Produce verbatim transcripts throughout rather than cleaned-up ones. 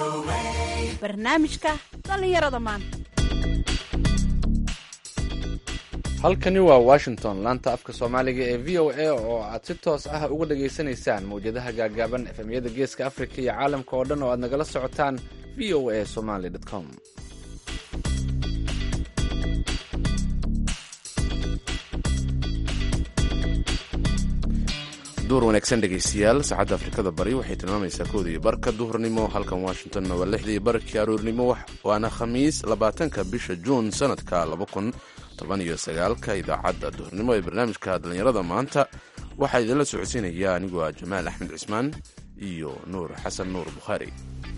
barnaamijka dhallinyarada maanta. halkani waa washington, laanta afka soomaaliga ee v o a oo aad si toos ah uga dhageysanaysaan mawjadaha gaagaaban efemyada geeska afrika iyo caalamka oo dhan oo aad nagala socotaan v o a somaly com. duur wanaagsan dhegaystayaal, saacadda afrikada bari waxay tilmaamaysaa kooda iyo barka duhurnimo, halkan washingtonna waa lixda iyo barkii aroornimo, waana khamiis labaatanka bisha juun sanadka laba kun toban iyo sagaalka. idaacadda duhurnimo ee barnaamijka dhallinyarada maanta waxaa idinla socodsiinaya anigoo ah jamaal axmed cismaan iyo nuur xasan nuur bukhaari.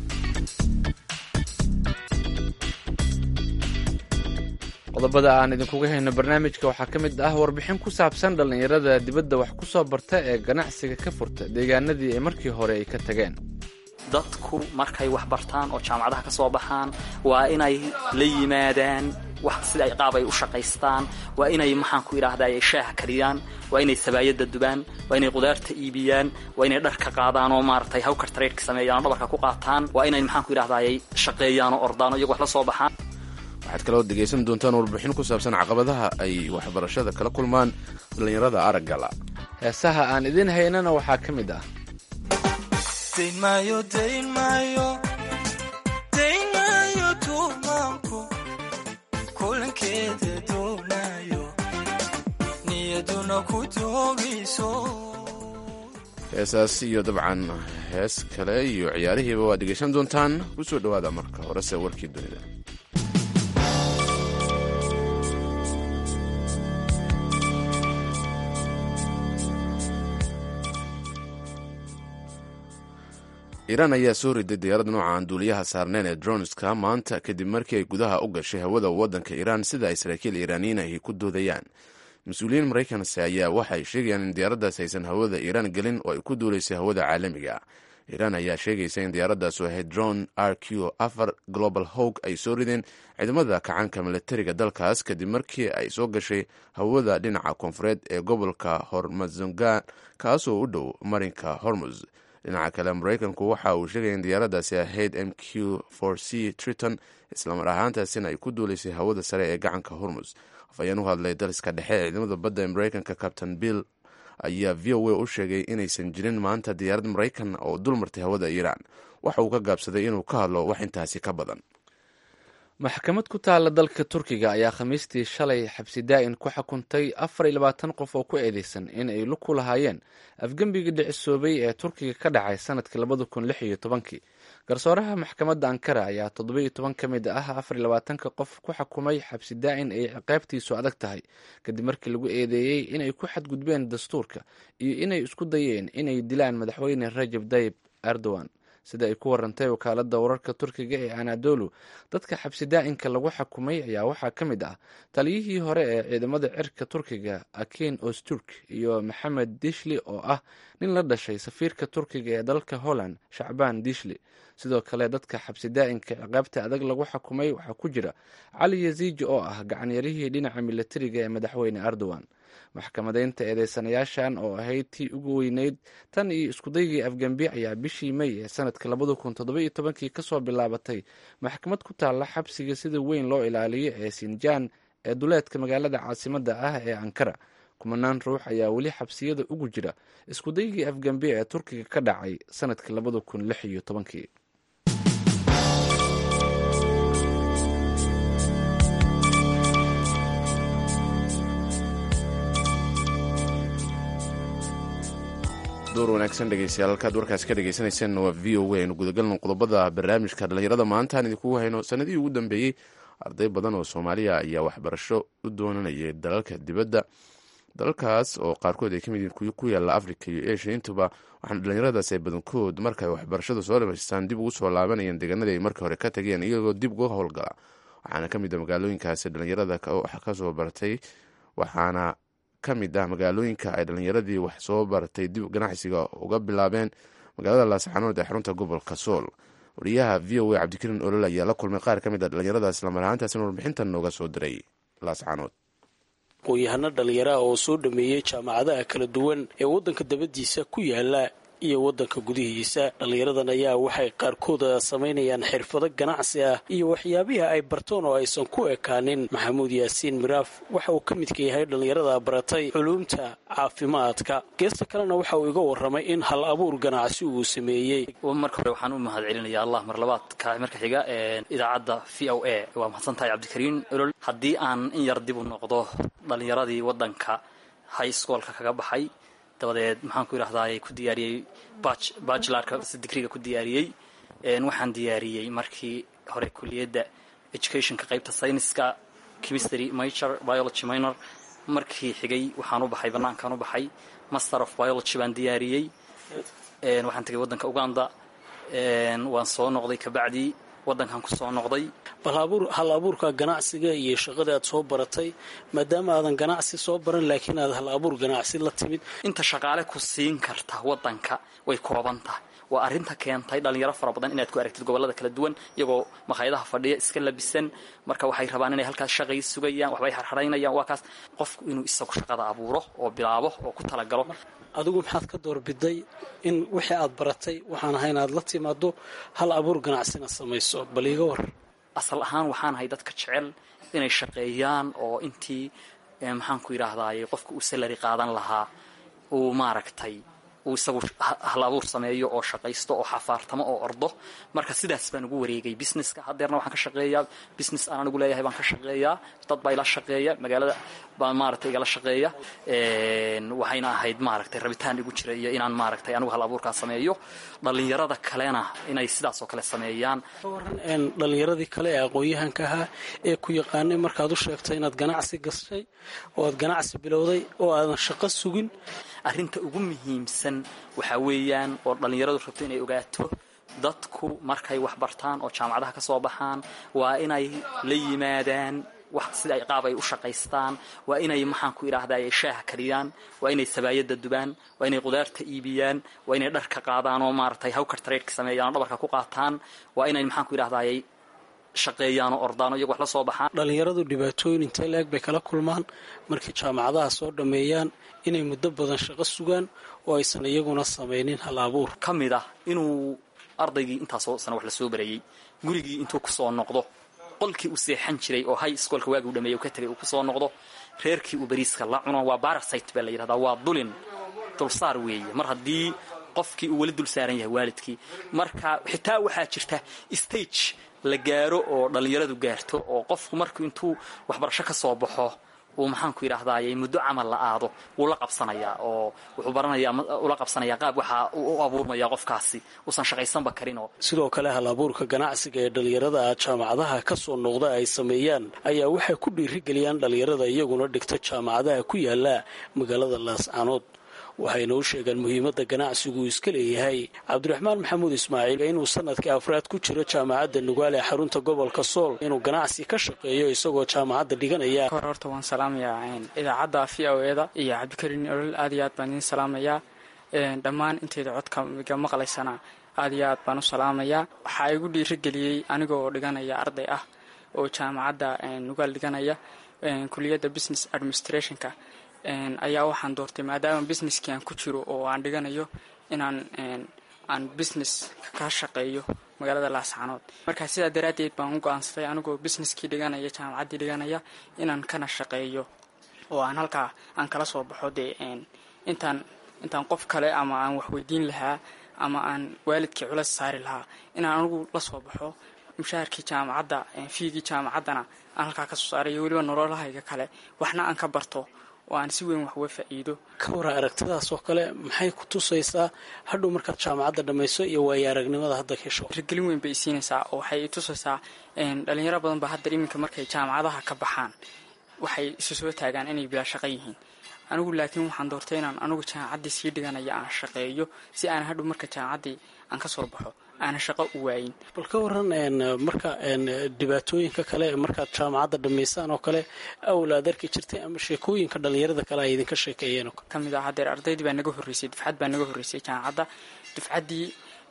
qodobada aan idinkuga hayno barnaamijka waxaa ka mid ah warbixin ku saabsan dhallinyarada dibadda wax ku soo barta ee ganacsiga ka furta deegaanadii ay markii hore ay ka tageen. dadku markay wax bartaan oo jaamacadaha ka soo baxaan waa inay la yimaadaan wax sida ay qaab ay u shaqaystaan, waa inay maxaan ku idhaahdaa ay shaaha kariyaan, waa inay sabaayadda dubaan, waa inay qudaarta iibiyaan, waa inay dharka qaadaan oo maaragtay hawkar tareedka sameeyaan oo dhabarka ku qaataan, waa inay maxaan ku idhaahdaa ay shaqeeyaan oo ordaan oo iyagu wax la soo baxaan. waxaad kaloo dhegaysan doontaan warbixin ku saabsan caqabadaha ay waxbarashada kala kulmaan dhallinyarada araggala. heesaha aan idin haynana waxaa ka mid ah heesaas iyo dabcan hees kale iyo ciyaarihiiba waad dhegaysan doontaan. ku soo dhowaada marka horese warkii dunida. iiraan ayaa soo riday diyaarad nooca aan duuliyaha saarneen ee droneska maanta kadib markii ay gudaha u gashay hawada waddanka iiraan, sida ay saraakiil iiraaniyiin ahi ku doodayaan. mas-uuliyiin maraykanse ayaa waxay sheegayaan in diyaaraddaas aysan hawada iiraan gelin oo ay ku duulaysay hawada caalamiga. iiraan ayaa sheegaysa in diyaaraddaas oo ahayd drone r q afar global hawg ay soo rideen ciidamada kacanka milatariga dalkaas kadib markii ay soo gashay hawada dhinaca koonfureed ee gobolka hormazongan kaasoo u dhow marinka hormuz. dhinaca kale maraykanku waxa uu sheegaya in diyaaraddaasi ahayd m q for c triton, islamar ahaantaasina ay ku duulaysay hawada sare ee gacanka hormuz. afhayeen u hadlay daliska dhexe ee ciidamada badda ee maraykanka captain bill ayaa v o a u sheegay inaysan jirin maanta diyaarad maraykan oo dulmartay hawada iiraan. waxa uu ka gaabsaday inuu ka hadlo wax intaasi ka badan. maxkamad ku taala dalka turkiga ayaa khamiistii shalay xabsi daa'in ku xukuntay afar iyo labaatan qof oo ku eedeysan in ay lug ku lahaayeen afgembigii dhicisoobay ee turkiga ka dhacay sanadkii labada kun lix iyo tobankii. garsooraha maxkamadda ankara ayaa toddoba iyo toban ka mid ah afar iyo labaatanka qof ku xukumay xabsi daa'in ay ciqaabtiisu adag tahay kadib markii lagu eedeeyey inay ku xadgudbeen dastuurka iyo inay isku dayeen inay dilaan madaxweyne rajab tayyib erdogan. sida ay ku warantay wakaaladda wararka turkiga ee anadolu, dadka xabsi daa'inka lagu xukumay ayaa waxaa ka mid ah taliyihii hore ee ciidamada cirka turkiga akin osturk iyo maxamed dishli oo ah nin la dhashay safiirka turkiga ee dalka holland shacbaan dishli. sidoo kale dadka xabsi daa'inka ciqaabta adag lagu xukumay waxaa ku jira cali yaziiji oo ah gacanyarihii dhinaca milatariga ee madaxweyne erdogan. maxkamadeynta eedeysanayaashan oo ahayd tii ugu weyneyd tan iyo iskudaygii afgembi ayaa bishii may ee sanadka labada kun toddoba iyo tobankii kasoo bilaabatay maxkamad ku taalla xabsiga sida weyn loo ilaaliyo ee sinjaan ee duleedka magaalada caasimadda ah ee ankara. kumanaan ruux ayaa weli xabsiyada ugu jira iskudaygii afgembi ee turkiga ka dhacay sanadka labada kun lix iyo tobankii. door wanaagsan dhegeystayaal, halkaad warkaas ka dhegeysaneyseen waa v o a. aynu gudagalno qodobada barnaamijka dhallinyarada maanta aan idinkugu hayno. sanadihii ugu dambeeyey arday badan oo soomaaliya ayaa waxbarasho u doonanayay dalalka dibadda, dalalkaas oo qaarkood ay ka mid yihiin kuwi ku yaalla africa iyo asia. intuba waxaana dhallinyaradaas ay badankood markay waxbarashada soo dhamaystaan dib ugu soo laabanayeen deegaanadii ay markii hore ka tageen iyagoo dib uga howlgala. waxaana ka mid a magaalooyinkaasi dhallinyarada ka soo bartay, waxaana ka mid ah magaalooyinka ay dhallinyaradii wax soo baratay dib ganacsiga uga bilaabeen magaalada laascaanood ee xarunta gobolka sool. wariyaha v o a cabdikariin olol ayaa la kulmay qaar ka mid a dhallinyaradaas, islamar ahaantaasina warbixintan nooga soo diray laascaanood. aqoon-yahano dhallinyaraha oo soo dhameeyey jaamacadaha kala duwan ee waddanka dabadiisa ku yaala iyo waddanka gudihiisa. dhallinyaradan ayaa waxay qaarkooda samaynayaan xirfado ganacsi ah iyo waxyaabihii ay bartoon oo aysan ku ekaanin. maxamuud yaasiin miraaf waxa uu ka midka yahay dhallinyarada baratay culuumta caafimaadka. geesta kalena waxa uu iga warramay in hal abuur ganacsi uu sameeyey. marka hore waxaan u mahad celinayaa allah mar labaad marka xiga idaacadda v o a waa mahadsantahay cabdikariin olol. haddii aan in yar dib u noqdo dhallinyaradii waddanka high schoolka kaga baxay dabadeed maxaan ku yidhahdaay ku diyaariyey bachelarka digriga ku diyaariyey. waxaan diyaariyey markii hore kuliyadda educationka qaybta sayniska chemistry major biology minor. markii xigay waxaan u baxay banaankaan u baxay master of biology baan diyaariyey. waxaan tegay waddanka uganda waan soo noqday kabacdii waddankan ku soo noqday. bal hal abuurka ganacsiga iyo shaqada aad soo baratay maadaama aadan ganacsi soo baran laakiin aad hal abuur ganacsi la timid. inta shaqaale ku siin karta waddanka way kooban tahay. waa arrinta keentay dhallinyaro fara badan inaad ku aragtid gobollada kala duwan iyagoo makhaayadaha fadhiya iska labisan. marka waxay rabaan inay halkaas shaqay sugayaan waxbay harharaynayaan. waa kaas qofku inuu isagu shaqada abuuro oo bilaabo oo ku talagalo. adigu maxaad ka doorbiday in wixii aad baratay waxaan ahay inaad la timaado hal abuur ganacsina samayso? bal iiga war. asal ahaan waxaan ahay dadka jecel inay shaqeeyaan oo intii maxaan ku yidhaahdaay qofka uu salari qaadan lahaa uu maaragtay uu isagu hal abuur sameeyo oo shaqaysto oo xafaartamo oo ordo. marka sidaas baan ugu wareegay businesska. haddeerna waxaan ka shaqeeyaa business aan anigu leeyahay baan ka shaqeeyaa. dad baa ila shaqeeya magaalada baan maaragtay igala shaqeeya. waxayna ahayd maaragtay rabitaan igu jira iyo inaan maaragtay anigu hal abuurkaa sameeyo. dhallinyarada kalena inay sidaas oo kale sameeyaan. waran dhallinyaradii kale ee aqoon-yahanka ahaa ee ku yaqaanay markaad u sheegtay inaad ganacsi gashay oo aad ganacsi bilowday oo aadan shaqo sugin. arrinta ugu muhiimsan waxaa weeyaan oo dhallinyaradu rabto inay ogaato dadku markay wax bartaan oo jaamacadaha ka soo baxaan waa inay la yimaadaan wax sida ay qaab ay u shaqaystaan. waa inay maxaan ku idhaahdaay shaaha kariyaan. waa inay sabaayadda dubaan. waa inay qudaarta iibiyaan. waa inay dharka qaadaan oo maaragtay hawkar traydka sameeyaan oo dhabarka ku qaataan. waa inay maxaan ku idhahdaay shaqeeyaan oo ordaan oo iyagu wax la soo baxaan. dhallinyaradu dhibaatooyin intee la-eg bay kala kulmaan markay jaamacadaha soo dhammeeyaan inay muddo badan shaqo sugaan oo aysan iyaguna samaynin hal abuur. ka mid ah inuu ardaygii intaasoo sana wax la soo barayey gurigii intuu ku soo noqdo qolkii uu seexan jiray oo high schoolka waagii u dhameeyey uu ka tegay uu ku soo noqdo reerkii uu bariiska la cuno. waa parasite baa la yidhahdaa. waa dulin dulsaar weeye mar haddii qofkii uu weli dul saaran yahay waalidkii. marka xitaa waxaa jirta stage la gaaro oo dhallinyaradu gaarto oo qofku markuu intuu waxbarasho ka soo baxo uu maxaan ku yidhaahdaayey muddo camal la aado wuu la qabsanayaa oo wuxuu baranayaa ula qabsanayaa qaab waxaa u abuurmaya qofkaasi uusan shaqaysanba karinoo. sidoo kale hal abuurka ganacsiga ee dhallinyarada jaamacadaha ka soo noqda ay sameeyaan ayaa waxay ku dhiirigeliyaan dhallinyarada iyaguna dhigta jaamacadaha ku yaala magaalada laascaanood. waxayna u sheegaan muhiimadda ganacsigu iska leeyahay. cabdiraxmaan maxamuud ismaaciil inuu sanadkii afraad ku jiro jaamacadda nugaal ee xarunta gobolka sool inuu ganacsi ka shaqeeyo isagoo jaamacadda dhiganaya. hor horta waan salaamayaa idaacadda v o eda iyo cabdikariin olol aad iyo aad baan idiin salaamayaa. dhammaan intayda codka iga maqlaysana aad iyo aad baan u salaamayaa. waxaa igu dhiirigeliyey anigoo dhiganaya arday ah oo jaamacadda nugaal dhiganaya kuliyadda business administrationka ayaa waxaan doortay maadaama businesskii aan ku jiro oo aan dhiganayo inaan aan business ka shaqeeyo magaalada laascaanood. markaa sidaa daraaddeed baan u go-aansaday anigoo businesskii dhiganaya jaamacaddii dhiganaya inaan kana shaqeeyo oo aan halkaa aan kala soo baxo dee intaan intaan qof kale ama aan waxweydiin lahaa ama aan waalidkii culas saari lahaa inaan anigu la soo baxo mushaharkii jaamacadda fiigii jaamacaddana aan halkaa ka soo saaray iyo weliba nololahayga kale waxna aan ka barto oo aan si weyn wax uga faa'iido. ka waran aragtidaas oo kale maxay ku tusaysaa hadhow markaad jaamacadda dhammayso iyo waayo aragnimada hadda hesho? hirgelin weyn bay siinaysaa oo waxay tusaysaa dhalinyaro badan baa hadda iminka markay jaamacadaha ka baxaan waxay isu soo taagaan inay bilaa shaqo yihiin. anigu laakiin waxaan doortay inaan anigu jaamacaddii sii dhiganaya aan shaqeeyo si aan hadhow marka jaamacaddii aan ka soo baxo aana shaqo u waayin. bal ka waran marka dhibaatooyinka kale markaad jaamacadda dhammaysaan oo kale awl aad arki jirtay ama sheekooyinka dhallinyarada kale ay idinka sheekeeyeen oo ka mid ah hadeer ardaydii baa naga horreysay dufcad baa naga horreysay jaamacadda. dufcaddii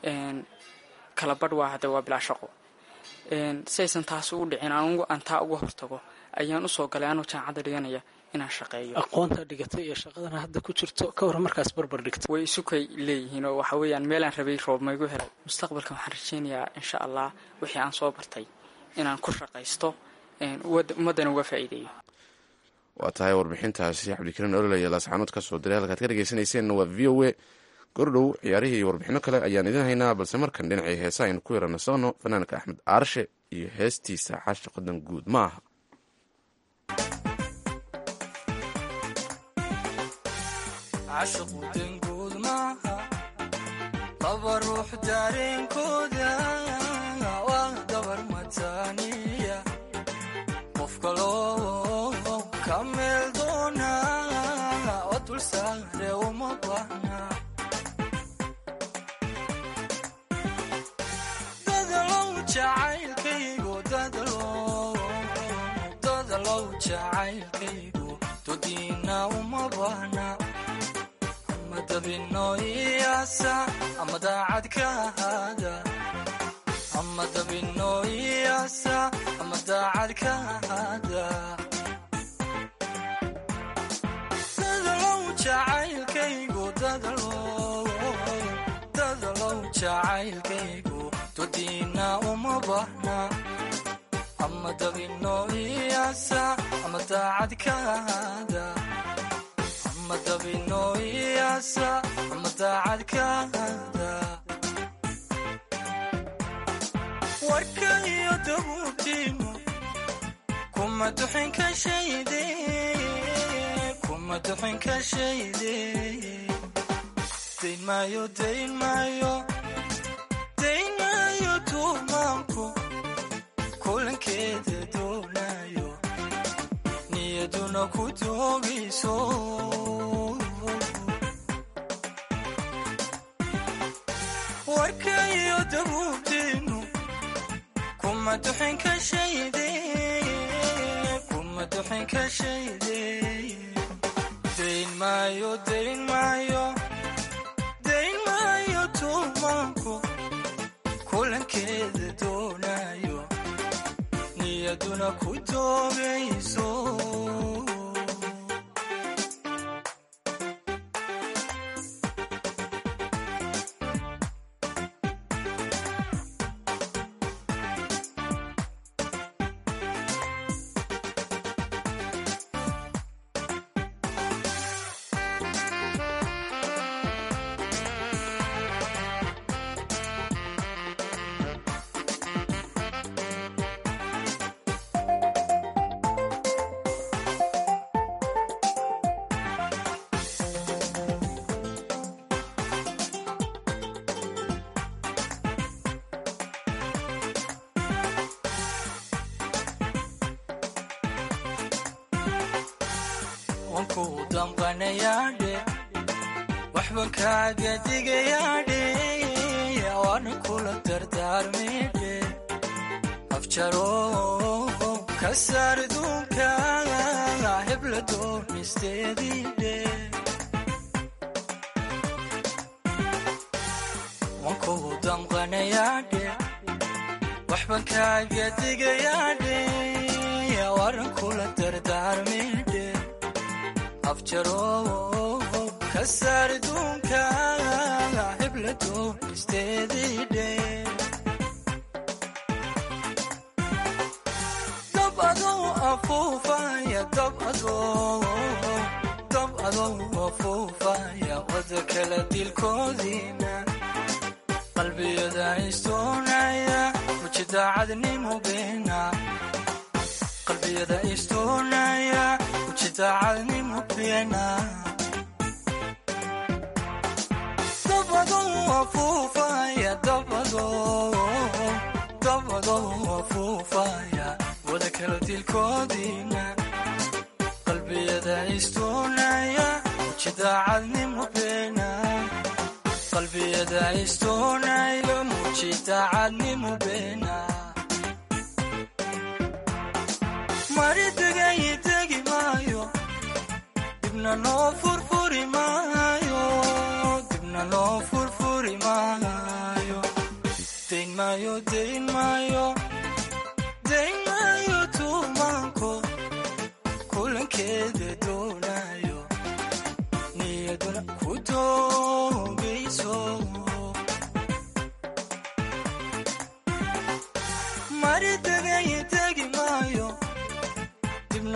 kala badh waa hadda waa bilaa shaqo. si aysan taasi u dhicin anigu aan taa uga hortago ayaan usoo galay anuu jaamacadda dhiganaya inaan shaqeeyo. aqoonta dhigatay iyo shaqadana hadda ku jirto ka hor markaas barbar dhigtay way isukay leeyihiin oo waxa weeyaan meelaan rabay roob maygu helay. mustaqbalka waxaan rajaynayaa insha allah wixii aan soo bartay inaan ku shaqaysto ummadana uga faa'iideeyo. waa tahay warbixintaasi cabdikariin olol iyo laascaanood ka soo diray halkaad ka dhegeysanayseena waa v o a. gordhow ciyaarihii iyo warbixino kale ayaan idin haynaa, balse markan dhinacii heesa aynu ku yarana soono fanaanka axmed aarshe iyo heestiisa caasha qadan guud ma aha. caashiqudan guud maaha laba ruux dareenkooda waa dabar mataaniya qof kaloo ka meel doona oo dul saare uma baahna dadalow jacaylkaygu dadalow jacaylkaygu dodiina uma baahna dabino iyaasa ama daacad ka ahaada ama dabino iyaasa ama daacad ka ahaada dadalow jacaylkaygu dadalow jacaylkaygu dodiina uma baahna ama dabino iyaasa ama daacad ka ahaada madabino iyaasa ama daacad ka hada warka iyo dabuubtiinu kuma duxin ka shayde kuma duxin ka shayde dayn maayo dayn maayo dayn maayo tuumaanku kulankeeda doonayo niyaduna ku doogayso warka iyo dabuubtiinu kuma duxin ka shayde kuma duxin ka shayde dayn maayo dayn maayo dayn maayo tuumaanku kulankeeda doonayo niyaduna ku doogayso wanku damqanayaadhe waxban kaaga digayaadhe waana kula dardaarmaydhe afjaro ka saar duunka hebla doonisteediidhe wanku damqanayaadhe waxban kaaga digayaadhe waana kula dardaarmaydhe afjaro ka saar duunka hebla doonisteediidhe dab adoo afuufaya dab adoo dab adoo afuufaya wada kala dilkoodiina qalbiyada istoonaya muji daacadnimo beena qalbiyada istoonaya muji daacadnimo beena dab adoo afuufaya dab adoo dab adoo afuufaya wada kala dilkoodiina qalbiyada istoonaya muji daacadnimo beena qalbiyada istoonaya muji daacadnimo beena mari degay degi maayo dibna loo furfuri maayo dibna loo furfuri maayo dayn maayo dayn maayo dayn maayo tuumaanko kulankeeda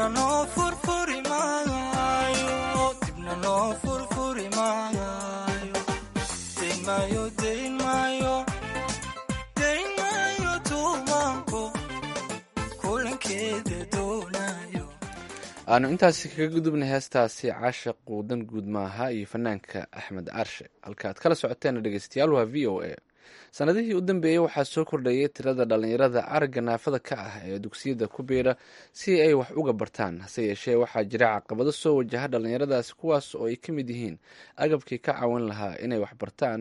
dibna noo furfuri maayo dibna noo furfuri maayo dayn maayo dayn maayo dayn maayo tuumaanku kulankeeda doonayo. aanu intaasi kaga gudubnay heestaasi caashiq quudan guud maaha iyo fanaanka axmed aarshe. halkaaad kala socoteen dhegeystayaal waa v o a. sanadihii u dambeeyey waxaa soo kordhayay tirada dhallinyarada aragga naafada ka ah ee dugsiyada ku biira si ay wax uga bartaan. hase yeeshee waxaa jira caqabado soo wajaha dhallinyaradaasi kuwaas oo ay ka mid yihiin agabkii ka caawin lahaa inay wax bartaan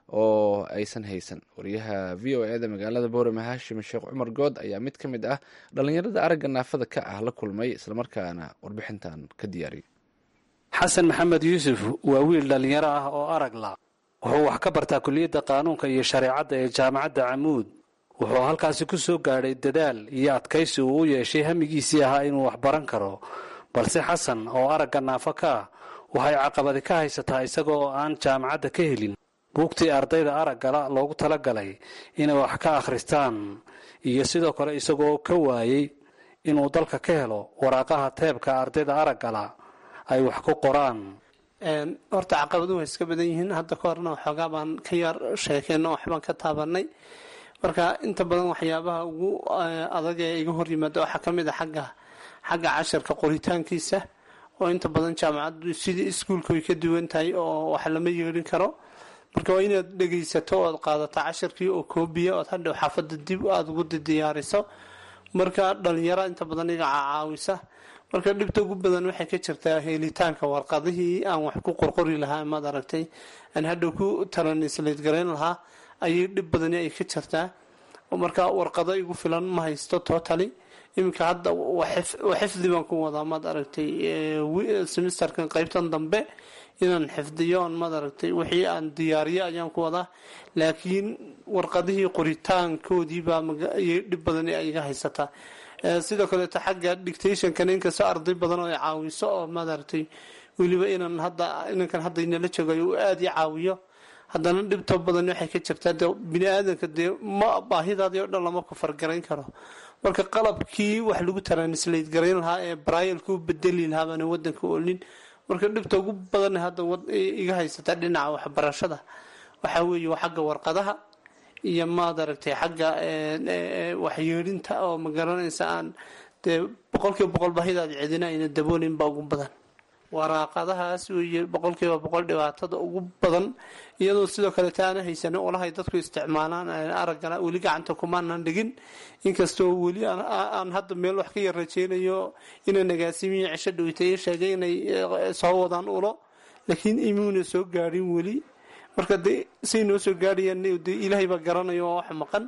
oo aysan haysan. wariyaha v o e da magaalada boorame haashim sheekh cumar good ayaa mid ka mid ah dhallinyarada aragga naafada ka ah la kulmay islamarkaana warbixintan ka diyaariyay. xasan maxamed yuusuf waa wiil dhallinyaro ah oo arag la wuxuu wax ka bartaa kuliyadda qaanuunka iyo shareecadda ee jaamacadda camuud. wuxuu halkaasi ku soo gaadhay dadaal iyo adkaysi uu u yeeshay hamigiisii ahaa inuu wax baran karo. balse xasan oo aragga naafo ka ah waxay caqabadi ka haysataa isagoo aan jaamacadda ka helin buugtii ardayda araggala loogu talagalay inay wax ka akhristaan, iyo sidoo kale isagoo ka waayey inuu dalka ka helo waraaqaha teebka ardayda araggala ay wax ku qoraan. horta caqabaduhu way iska badan yihiin. hadda ka horna waxoogaa baan ka yar sheekeyno waxbaan ka taabanay. marka inta badan waxyaabaha ugu adag ee iga hor yimaada waxaa ka mid a xagga xagga casharka qoritaankiisa oo inta badan jaamacaddu sidii iskuulka way ka duwan tahay oo wax lama yeelin karo. marka waa inaad dhegaysato ood qaadato casharkii oo koobiya ood hadhow xaafadda dib aada ugu diyaariso. marka dhalinyaro inta badan iga caawisa. marka dhibta ugu badan waxay ka jirtaa helitaanka warqadihii aan wax ku qorqori lahaa maad aragtay aan hadhow ku talanslayd garayn lahaa ayay dhib badani ay ka jirtaa. marka warqado igu filan ma haysto totally. iminka hadda waa xifdi baan ku wadaa maad aragtay semesterkan qaybtan dambe inaan xifdiyo on maad aragtay wixii aan diyaariyo ayaan ku wadaa, laakiin warqadihii qoritaankoodii baa dhib badani ay iga haysataa. sidoo kaleeto xagga dictationkan inkastoo arday badan oo ay caawiso oo maad aragtay weliba inaan hadda inankan hadda inala joogayo uu aada i caawiyo, haddana dhibto badan waxay ka jirtaa de bini aadanka dee ma baahidaadii o dhan lama ku fargarayn karo. marka qalabkii wax lagu taranslayd garayn lahaa ee brayalku bedeli lahaa baana wadanka olin. marka dhibta ugu badan hadda iga haysataa dhinaca waxbarashada waxaa weeye waa xagga warqadaha iyo maad aragtay xagga waxyeelinta oo magaranaysa aan dee boqolkiiba boqol baahidaada cidina ayna daboolin baa ugu badan. waraaqadahaas weeye boqolkiiba boqol dhibaatada ugu badan, iyadoo sidoo kale taana haysanin olahay dadku isticmaalaan araggana weli gacanta kumaanan dhigin. inkastoo weli aan hadda meel wax ka yar rajeynayo inay nagaasimiyi cisho dhaweytay sheegay inay soo wadaan ulo, laakiin imuuna soo gaadhin weli. marka de say noo soo gaadhayaan de ilaahay baa garanayo waa wax maqan.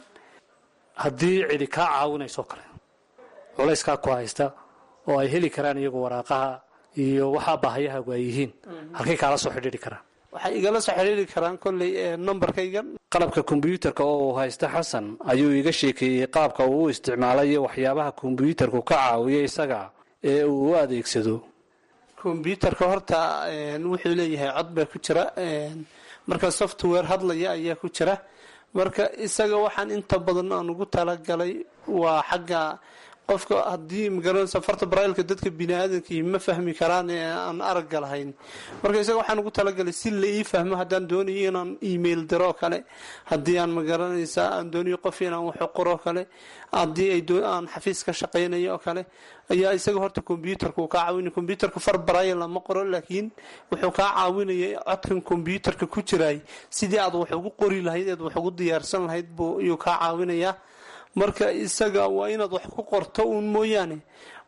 haddii cidi kaa caawinayso kale culayskaa ku haysta oo ay heli karaan iyagu waraaqaha iyo waxaa baahayahaagu ay yihiin, halkay kaala soo xidhiiri karaan? waxay igala soo xidhiiri karaan kolley numberkayga. qalabka kombyuutarka oo uu haysta xasan ayuu iga sheekeeyey qaabka uu u isticmaalay iyo waxyaabaha kombyuutarku ka caawiya isaga ee uu u adeegsado. kombyuutarka horta wuxuu leeyahay cod baa ku jira, marka software hadlaya ayaa ku jira. marka isaga waxaan inta badan aan ugu talagalay waa xagga qofka haddii magaranaysa farta brailka dadka biniaadanki ma fahmi karaan ee aan aragga lahayn. marka isaga waxaan ugu talagalay si la ii fahmo haddaan doonayo inaan email diro kale, haddii aan magaranaysa aan doonayo qof inaan wax qoro kale, haddii ay aan xafiis ka shaqaynayo oo kale, ayaa isaga horta kombyuutarka uu kaa caawinaya. kombyuutarka far brail lama qoro, laakiin wuxuu kaa caawinaya codkan kombyuutarka ku jiray sidii aad wax ugu qori lahayd eed wax ugu diyaarsan lahayd buu iyuu kaa caawinayaa. marka isaga waa inaad wax ku qorto uun mooyaane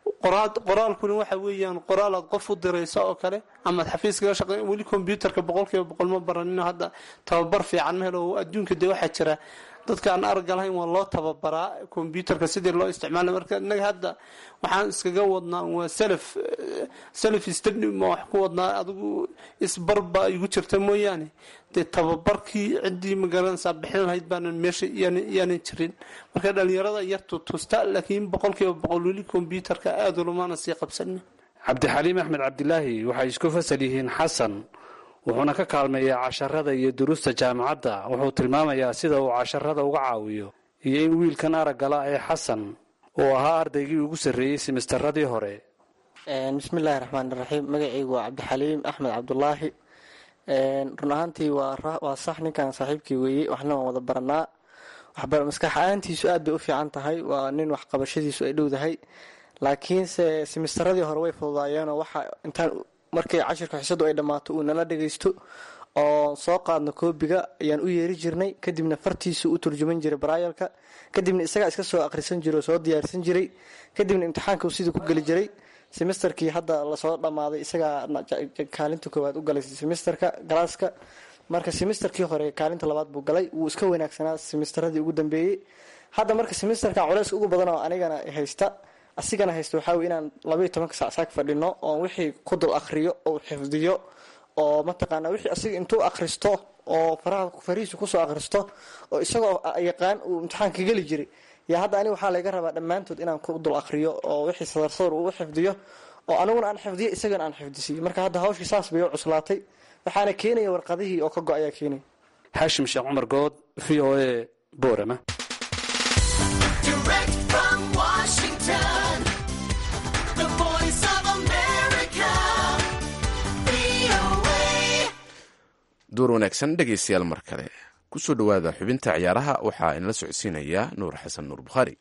qoraalkuna waxa weeyaan qoraal aad qof u dirayso oo kale amaad xafiis kaga shaqey. weli kombyuutarka boqolkiiba boqol ma baranino, hadda tababar fiican ma helo. adduunka dee waxaa jira dadka aan aragga lahayn waa loo tababaraa kombyuutarka sidii loo isticmaala. marka innaga hadda waxaan iskaga wadnaa waa self self study ma wax ku wadnaa, adigu isbarba igu jirta mooyaane dee tababarkii ciddii magaranaysaa bixin lahayd baanan meesha yaanan jirin. marka dhalinyarada yar tutusta, laakiin boqolkiiba boqol weli kombyuutarka aada ulamaana sii qabsanin. cabdixaliim axmed cabdilaahi waxay isku fasal yihiin xasan, wuxuuna ka kaalmeeyaa casharada iyo duruusta jaamacadda. wuxuu tilmaamayaa sida uu casharada uga caawiyo iyo in wiilkan araggala ee xasan uu ahaa ardaygii ugu sarreeyey simistaradii hore bismillaahi raxmaani raxiim. magacaygu waa cabdixaliim axmed cabdulaahi. run ahaantii waa sax, ninkan saaxiibkii weeye, waxna waan wada baranaa. maskax ahaantiisu aad bay u fiican tahay, waa nin waxqabashadiisu ay dhowdahay. laakiinse simistaradii hore way fududaayeenoo waxa intaan markay cashirka xisadu ay dhammaato uu nala dhagaysto oo soo qaadno koobiga ayaan u yeeri jirnay, kadibna fartiisu u turjuman jiray baraayalka, kadibna isagaa iska soo akhrisan jiray oo soo diyaarsan jiray, kadibna imtixaanka uu sidii ku geli jiray. simisterkii hadda lasoo dhammaaday isagaa kaalinta koowaad u galay simisterka galaaska. marka simisterkii hore kaalinta labaad buu galay, wuu iska wanaagsanaa simistaradii ugu dambeeyey. hadda marka simisterka culeys ugu badan oo anigana haysta asigana haysta waxaa wey inaan labaiyo tobanka sac saag fadhino oo wixii ku dul akhriyo oo xifdiyo oo mataqaana wixii asiga intuu akhristo oo faraha farihiisu kusoo akhristo oo isagoo yaqaan uu imtixaanka geli jiray. yaa hadda aniga waxaa laga rabaa dhammaantood inaan ku dul akhriyo oo wixii sadarsadar uu xifdiyo oo aniguna aan xifdiyo isagana aan xifdisiiyo. marka hadda hawshii saas bay u cuslaatay, waxaana keenaya warqadihii oo ka go ayaa keenaya. xaashim sheekh cumar good, v o a boorama. duur wanaagsan dhegaystayaal, mar kale kusoo dhowaada xubinta ciyaaraha. waxaa inala socodsiinaya nuur xasan nuur bukhaari.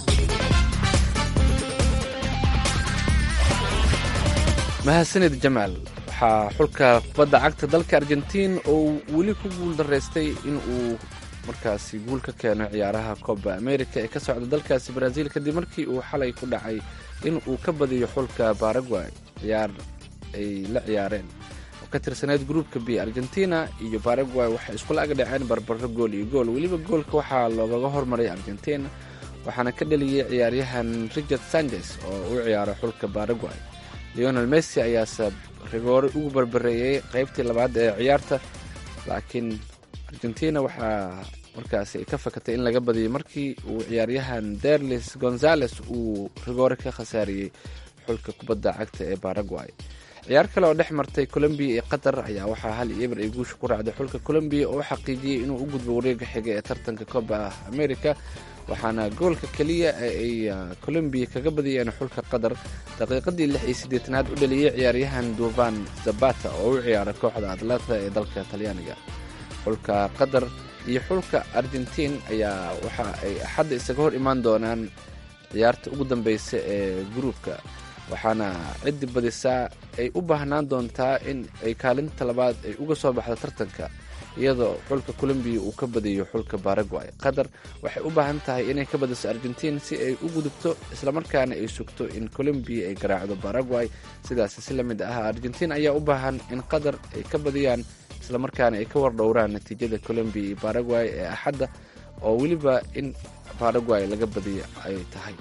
mahadsanid jamaal. waxaa xulka kubadda cagta dalka argentiin oo weli ku guul daraystay in uu markaasi guul ka keeno ciyaaraha coba america ee ka socda dalkaasi brazil kadib markii uu xalay ku dhacay in uu ka badiyo xulka Paraguay ciyaar ay la ciyaareen oo ka tirsaneyd gruupka B. Argentina iyo Paraguay waxay isku ag dhaceen barbaro gool iyo gool. weliba goolka waxaa loogaga hormaray Argentina waxaana ka dhaliyay ciyaaryahan Richard Sanchez oo u ciyaara xulka Paraguay. Lionel Messi ayaa rigoore ugu barbareeyay qaybtii labaad ee ciyaarta, laakiin Argentina waxaa markaasi ay ka fakatay in laga badiyay markii uu ciyaaryahan Derlis Gonzalez uu rigoore ka khasaariyey xulka kubadda cagta ee Paraguay. ciyaar kale oo dhex martay Colombia iyo Qatar ayaa waxaa hal iyo eber ay guusha ku raacday xulka Colombia oo xaqiijiyay inuu u gudbo wareegga xiga ee tartanka Copa America, waxaana goolka kaliya ee ay Colombia kaga badiyeen xulka Qatar daqiiqadii lix iyo siddeetanaad u dhaliyay ciyaaryahan Duvan Zapata oo u ciyaara kooxda Atlanta ee dalka Talyaaniga. xulka Qatar iyo xulka Argentin ayaa waxa ay axadda isaga hor imaan doonaan ciyaarta ugu dambeysa ee gruupka, waxaana ciddi badisaa ay u baahnaan doontaa in ay kaalinta labaad ay uga soo baxdo tartanka, iyadoo xulka Colombia uu ka badiyo xulka Paraguay. Qatar waxay u baahan tahay inay ka badiso Argentin si ay u gudubto, islamarkaana ay sugto in Colombia ay garaacdo Paraguay. sidaas si la mid ah Argentin ayaa u baahan in Qatar ay ka badiyaan, islamarkaana ay ka wardhowraan natiijada Colombia iyo Paraguay ee axadda, oo weliba in Paraguay laga badiyo ay tahay.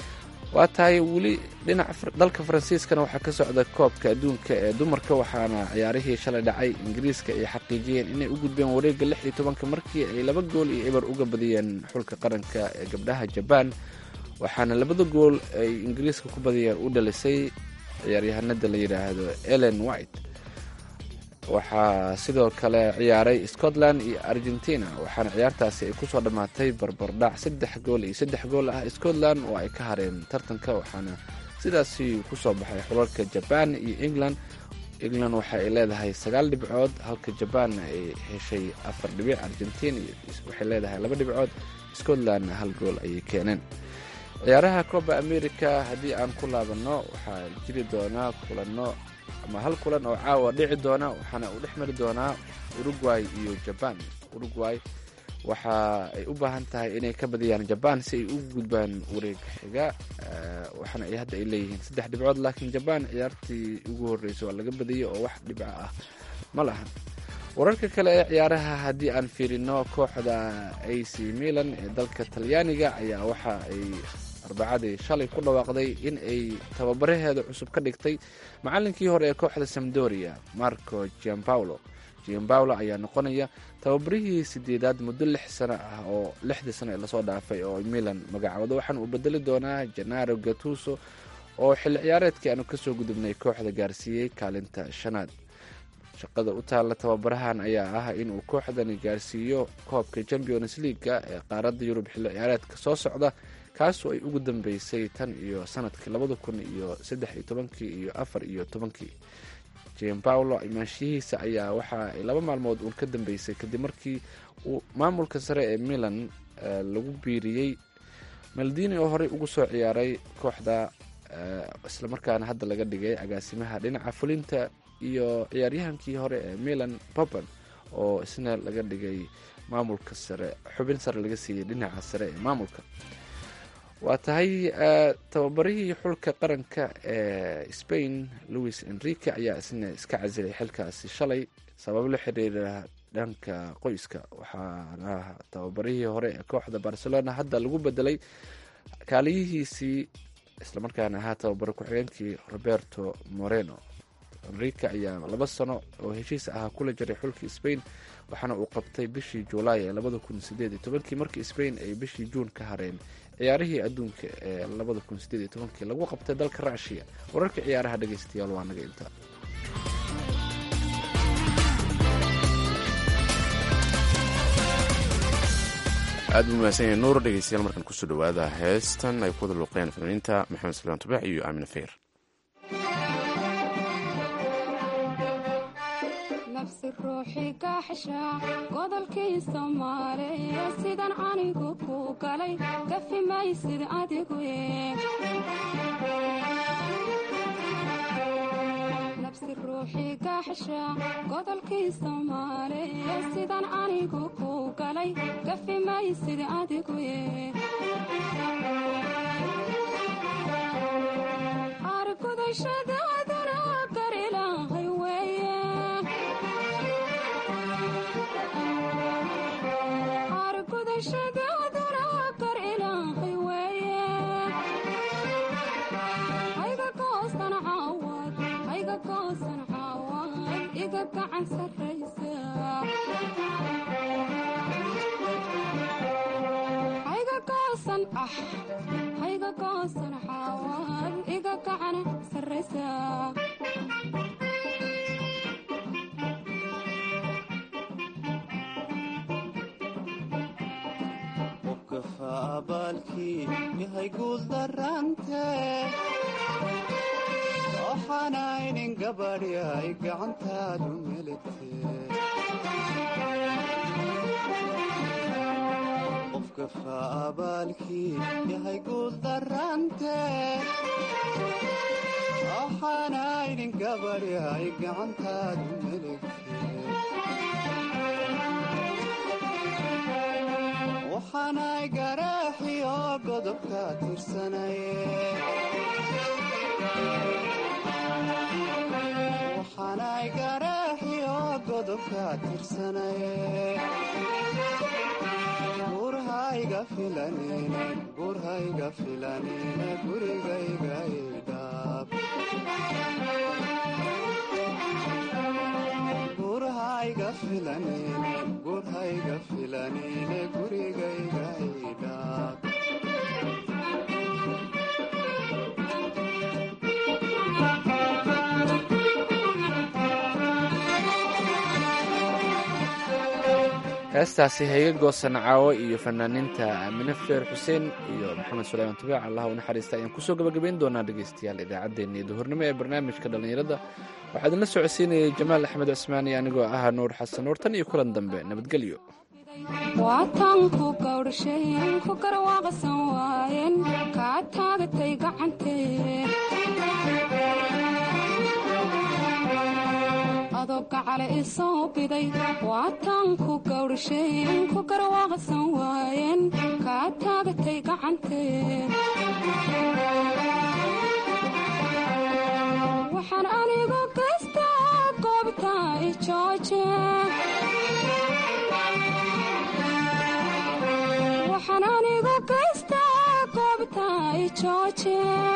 waa tahay weli dhinaca dalka Faransiiskana waxaa ka socda koobka adduunka ee dumarka, waxaana ciyaarihii shalay dhacay Ingiriiska ay xaqiijiyeen inay u gudbeen wareegga lix iyo tobanka markii ay laba gool iyo eber uga badiyeen xulka qaranka ee gabdhaha Jaban, waxaana labada gool ay Ingiriiska ku badiyeen u dhalisay ciyaaryahanada la yidhaahdo Ellen White. waxaa sidoo kale ciyaaray Scotland iyo Argentina, waxaana ciyaartaasi ay kusoo dhammaatay barbardhac saddex gool iyo saddex gool ah. Scotland oo ay ka hareen tartanka, waxaana sidaasi kusoo baxay xulalka Jaban iyo England. England waxa ay leedahay sagaal dhibcood halka Jaban ay heshay afar dhibic. Argentina waxay leedahay laba dhibcood, Scotlandna hal gool ayay keeneen. ciyaaraha Copa America haddii aan ku laabano, waxaa jiri doonaa kulano ama hal kulan oo caawa dhici doona, waxaana uu dhex mari doonaa Uruguay iyo Jaban. Uruguay waxa ay u baahan tahay inay ka badiyaan Jaban si ay u gudbaan wareegga xiga, waxaana ay hadda ay leeyihiin saddex dhibcood, laakiin Jaban ciyaartii ugu horreysay waa laga badiyay oo wax dhibco ah ma lahan. wararka kale ee ciyaaraha haddii aan fiirino, kooxda A C Milan ee dalka Talyaaniga ayaa waxa ay arbacadii shalay ku dhawaaqday in ay tababaraheeda cusub ka dhigtay macallinkii hore ee kooxda Sampdoria Marco Giampaolo. Giampaolo ayaa noqonaya tababarihii sideedaad muddo lix sano ah oo lixdii sano ee lasoo dhaafay oo Milan magacaawdo, waxaana uu bedeli doonaa Gennaro Gattuso oo xilli ciyaareedkii aanu kasoo gudubnay kooxda gaarsiiyey kaalinta shanaad. shaqada u taalla tababarahan ayaa ah inuu kooxdani gaarsiiyo koobka Champions League ee qaaradda Yurub xilli ciyaareedka soo socda, kaasoo ay ugu dambeysay tan iyo sanadkii labada kun iyo saddex iyo tobankii iyo afar iyo tobankii. jem paulo imaanshihiisa ayaa waxa ay laba maalmood uun ka dambeysay kadib markii uu maamulka sare ee milan lagu biiriyey maldini oo horey ugu soo ciyaaray kooxda islamarkaana hadda laga dhigay agaasimaha dhinaca fulinta iyo ciyaaryahankii hore ee milan popan oo isna laga dhigay maamulka sare xubin sare laga siiyey dhinaca sare ee maamulka. waa tahay tababarihii xulka qaranka ee Spain Luis Enrique ayaa isna iska casilay xilkaasi shalay sabab la xiriira dhanka qoyska. waxaana tababarihii hore ee kooxda Barcelona hadda lagu bedelay kaaliyihiisii islamarkaana ahaa tababaro ku-xigeenkii Roberto Moreno. Enrique ayaa laba sano oo heshiis ah kula jiray xulka Spain waxaana uu qabtay bishii Juulaay ee labada kun sideed iyo tobankii markii Spain ay bishii Juun ka hareen ciyaarihii adduunka ee labada kun sideed iyo tobankii lagu qabtay dalka Russia. wararka ciyaaraha dhageystayaal waa naga intaa. aad buu mahadsan yahay nuur. dhegeystayaal markaan kusoo dhawaada heestan ay ku wada luuqeen fanaaniinta maxamed salaan tubax iyo aamin feer. nafsi ruuxi gaxsha godolkii Soomaaliya sidan anigu ku galay gafi maysid adigu nafsi ruuxi gaxsha godolkii Soomaaliya sidan anigu ku galay gafi maysid adigu argudashadaadana garilahay weeye argudashadaadana garilahay weeye hayga goosan caawad hayga goosan caawad iga gacan sarraysa hayga goosan ah hayga goosan caawad iga gacan sarraysa abaalkii yahay guul darante waxaanaynin gabadhi ay gacantaadu melete qofka faabaalkii yahay guul darante waxaanaynin gabadhi ay gacantaadu melete waxaanay garaaxiyo godobka tirsanaye waxaanay garaaxiyo godobka tirsanaye gurhayga filanine gurhayga filanine gurigayga idhaab gurhayga filanine gurhayga filanine gurigayga idhaab heestaasi hayga goosan caawo iyo fanaaniinta aamine feer xuseen iyo maxamed suleyman tubiic allah u naxariista ayaan kusoo gabagabayn doonaa dhegeystayaal idaacaddeenii duhurnimo ee barnaamijka dhallinyarada waxaa idinla socodsiinayay jamaal axmed cismaan iyo anigoo ahaa nuur xasan nuur tan iyo kulan dambe nabadgelyo waatanku gawdhasheen ku garwaaqsan waayeen kaa taagatay gacantee adoo gacale isoo biday waatanku gawdhasheen ku garwaaqsan waayeen kaa taagatay gacantee waxaan anigu gaystaa goobta i jooje waxaan anigu gaystaa goobta i jooje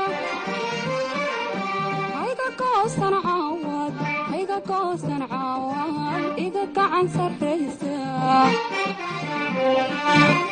hayga goosan caawad hayga goosan caawad iga gacan sarraysa